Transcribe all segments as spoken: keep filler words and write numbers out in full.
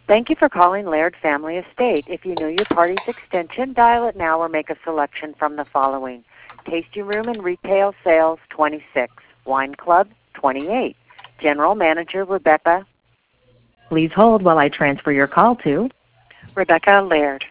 Thank you for calling Laird Family Estate. If you know your party's extension, dial it now or make a selection from the following. Tasting Room and Retail Sales, twenty-six. Wine Club, twenty-eight. General Manager Rebecca. Please hold while I transfer your call to Rebecca Laird.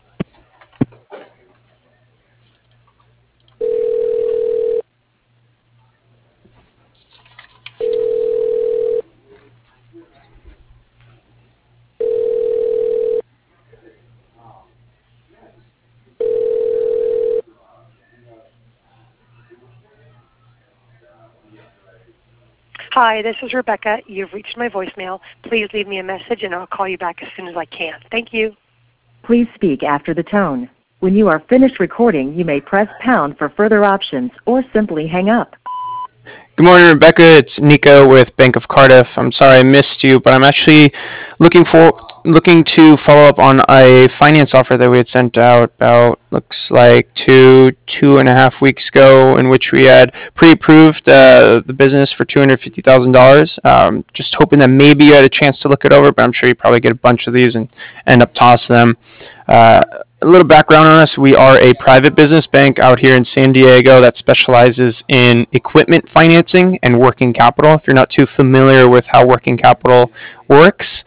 Hi, this is Rebecca. You've reached my voicemail. Please leave me a message and I'll call you back as soon as I can. Thank you. Please speak after the tone. When you are finished recording, you may press pound for further options or simply hang up. Good morning, Rebecca. It's Nico with Bank of Cardiff. I'm sorry I missed you, but I'm actually looking for looking to follow up on a finance offer that we had sent out about looks like two two and a half weeks ago, in which we had pre-approved uh, the business for two hundred fifty thousand dollars. Um, just hoping that maybe you had a chance to look it over, but I'm sure you probably get a bunch of these and end up tossing them. Uh, A little background on us. We are a private business bank out here in San Diego that specializes in equipment financing and working capital. If you're not too familiar with how working capital works,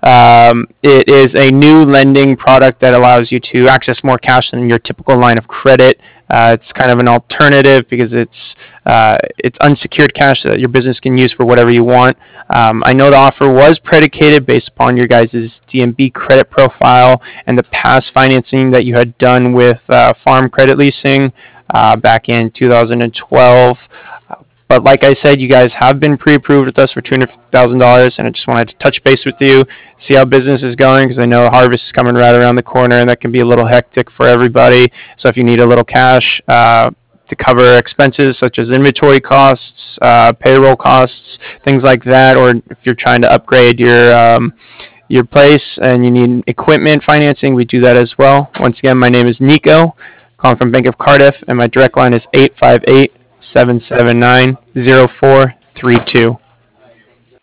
um, it is a new lending product that allows you to access more cash than your typical line of credit. Uh, it's kind of an alternative because it's uh, it's unsecured cash that your business can use for whatever you want. Um, I know the offer was predicated based upon your guys' D M B credit profile and the past financing that you had done with uh, Farm Credit Leasing uh, back in two thousand twelve. But like I said, you guys have been pre-approved with us for two hundred fifty thousand dollars, and I just wanted to touch base with you, see how business is going, because I know harvest is coming right around the corner, and that can be a little hectic for everybody. So if you need a little cash uh, to cover expenses such as inventory costs, uh, payroll costs, things like that, or if you're trying to upgrade your um, your place and you need equipment financing, we do that as well. Once again, my name is Nico, calling from Bank of Cardiff, and my direct line is eight five eight, seven seven nine, zero four three two.